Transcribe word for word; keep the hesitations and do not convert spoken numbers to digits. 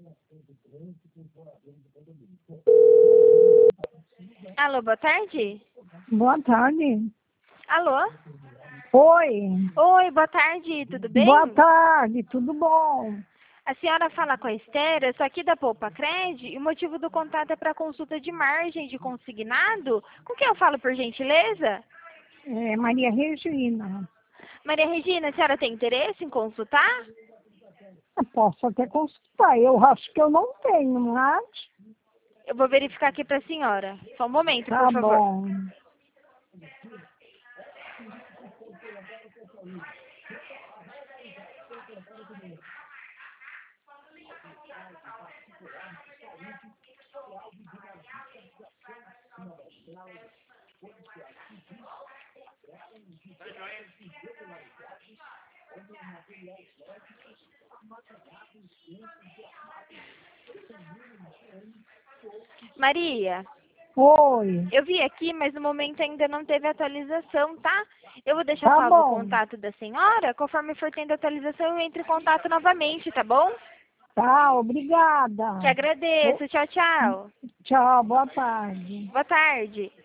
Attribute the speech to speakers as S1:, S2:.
S1: Alô, boa tarde?
S2: Boa tarde.
S1: Alô?
S2: Oi.
S1: Oi, boa tarde, tudo bem?
S2: Boa tarde, tudo bom?
S1: A senhora fala com a Esther, eu sou aqui da Poupa Cred e o motivo do contato é para consulta de margem de consignado. Com quem eu falo, por gentileza?
S2: É Maria Regina.
S1: Maria Regina, a senhora tem interesse em consultar?
S2: Eu posso até consultar. Eu acho que eu não tenho, mas
S1: Eu vou verificar aqui para a senhora. Só um momento,
S2: tá
S1: por favor.
S2: bom.
S1: Maria,
S2: Oi.
S1: eu vi aqui, mas no momento ainda não teve atualização, tá? Eu vou deixar
S2: Tá
S1: salvo o
S2: bom.
S1: contato da senhora. Conforme for tendo atualização, eu entro em contato novamente, tá bom?
S2: Tá, obrigada.
S1: Te agradeço. Tchau, tchau.
S2: Tchau, boa tarde.
S1: Boa tarde.